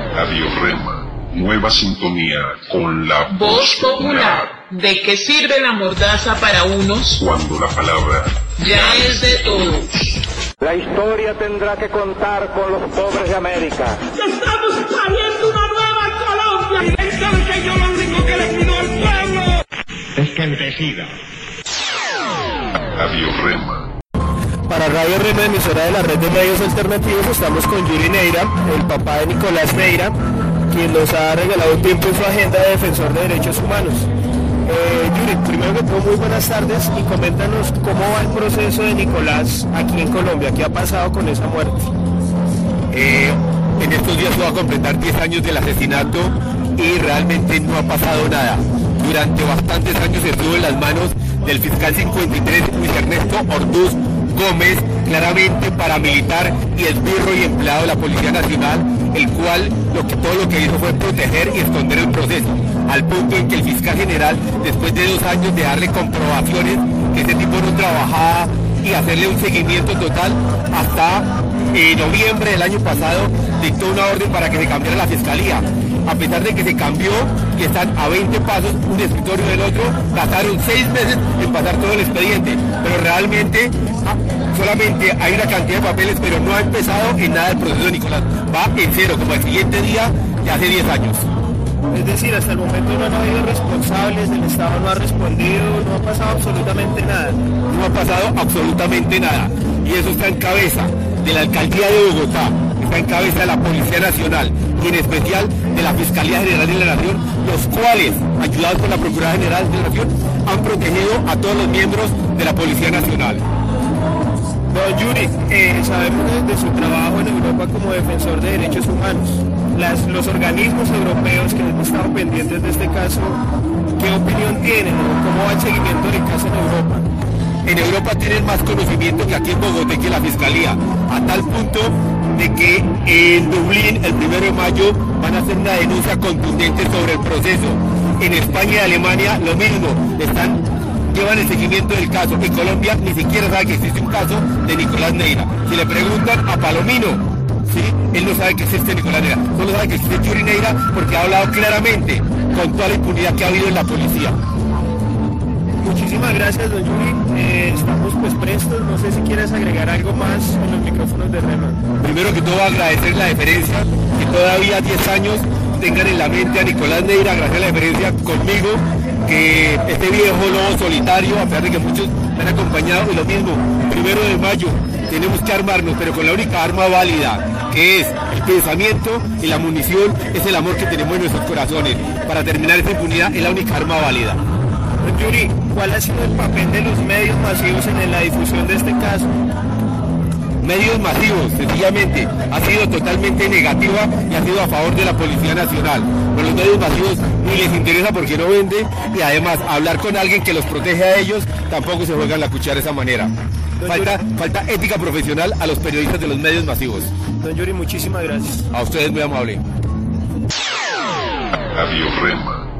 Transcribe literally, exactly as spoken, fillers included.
Radio Rema, nueva sintonía con la voz popular. ¿De qué sirve la mordaza para unos cuando la palabra ya es de todos? La historia tendrá que contar con los pobres de América. ¡Estamos pariendo una nueva Colombia! Y dentro de que yo lo único que le pido al pueblo es que decida. Radio Rema. Para Radio Rema, emisora de la red de medios alternativos, estamos con Yuri Neira, el papá de Nicolás Neira, quien nos ha regalado tiempo en su agenda de defensor de derechos humanos. Eh, Yuri, primero que todo, muy buenas tardes y coméntanos cómo va el proceso de Nicolás aquí en Colombia. ¿Qué ha pasado con esa muerte? Eh, en estos días se va a completar diez años del asesinato y realmente no ha pasado nada. Durante bastantes años estuvo en las manos del fiscal cincuenta y tres, Luis Ernesto Orduz Gómez, claramente paramilitar y esbirro y empleado de la Policía Nacional, el cual lo que, todo lo que hizo fue proteger y esconder el proceso, al punto en que el fiscal general, después de dos años de darle comprobaciones que ese tipo no trabajaba y hacerle un seguimiento total, hasta en noviembre del año pasado dictó una orden para que se cambiara la fiscalía. A pesar de que se cambió y están a veinte pasos un escritorio del otro, gastaron seis meses en pasar todo el expediente, pero realmente ah, solamente hay una cantidad de papeles, pero no ha empezado en nada el proceso de Nicolás. Va en cero, como el siguiente día de hace diez años. Es decir, hasta el momento no han habido responsables, el Estado no ha respondido, no ha pasado absolutamente nada. No ha pasado absolutamente nada. Y eso está en cabeza de la Alcaldía de Bogotá, está en cabeza de la Policía Nacional y en especial de la Fiscalía General de la Nación, los cuales, ayudados por la Procuraduría General de la Nación, han protegido a todos los miembros de la Policía Nacional. Don Yuri, eh, sabemos de, de su trabajo en Europa como defensor de derechos humanos. Las, los organismos europeos que han estado pendientes de este caso, ¿qué opinión tienen o cómo va el seguimiento del caso en Europa? En Europa tienen más conocimiento que aquí en Bogotá, que la Fiscalía, a tal punto de que en Dublín, el primero de mayo, van a hacer una denuncia contundente sobre el proceso. En España y Alemania, lo mismo, están, llevan el seguimiento del caso. En Colombia ni siquiera sabe que existe un caso de Nicolás Neira. Si le preguntan a Palomino, ¿sí?, él no sabe que existe Nicolás Neira, solo sabe que existe Yuri Neira porque ha hablado claramente con toda la impunidad que ha habido en la policía. Muchísimas gracias, don Yuri. Eh, estamos pues prestos. No sé si quieres agregar algo más en los micrófonos de Rema. Primero que todo, agradecer la deferencia, que todavía diez años tengan en la mente a Nicolás Neira, agradecer la deferencia conmigo, que este viejo lobo solitario, a pesar de que muchos me han acompañado, y lo mismo, primero de mayo, tenemos que armarnos, pero con la única arma válida, que es el pensamiento y la munición, es el amor que tenemos en nuestros corazones. Para terminar esta impunidad es la única arma válida. Yuri, ¿cuál ha sido el papel de los medios masivos en la difusión de este caso? Medios masivos, sencillamente, ha sido totalmente negativa y ha sido a favor de la Policía Nacional. Pero los medios masivos ni les interesa porque no venden, y además hablar con alguien que los protege a ellos tampoco se juegan la cuchara de esa manera. Falta, falta ética profesional a los periodistas de los medios masivos. Don Yuri, muchísimas gracias. A ustedes, muy amable. Radio Rema.